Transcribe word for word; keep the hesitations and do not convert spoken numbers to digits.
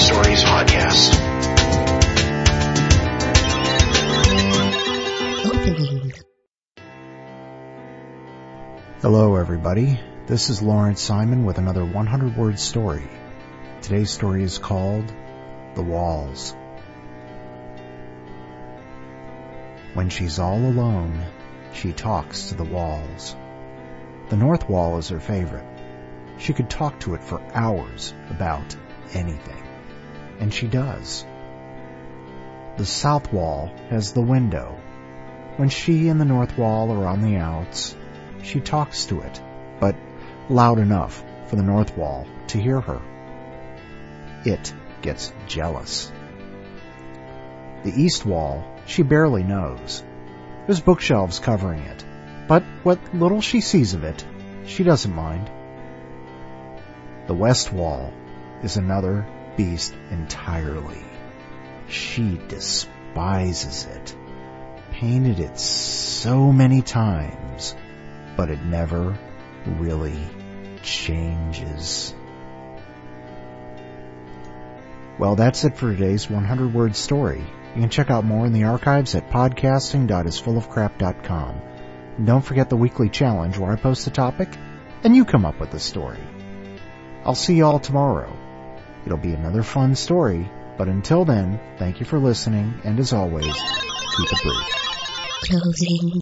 Stories podcast. Opening. Hello everybody, this is Lawrence Simon with another one hundred word story. Today's story is called The Walls. When she's all alone, she talks to the walls. The north wall is her favorite. She could talk to it for hours about anything, and she does. The south wall has the window. When she and the north wall are on the outs, she talks to it, but loud enough for the north wall to hear her. It gets jealous. The east wall she barely knows. There's bookshelves covering it, but what little she sees of it, she doesn't mind. The west wall is another beast entirely. She despises it, painted it so many times, but it never really changes. Well, that's it for today's one hundred word story. You can check out more in the archives at podcasting dot is full of crap dot com. And don't forget the weekly challenge where I post a topic and you come up with a story. I'll see you all tomorrow. It'll be another fun story, but until then, thank you for listening, and as always, keep it brief. Closing.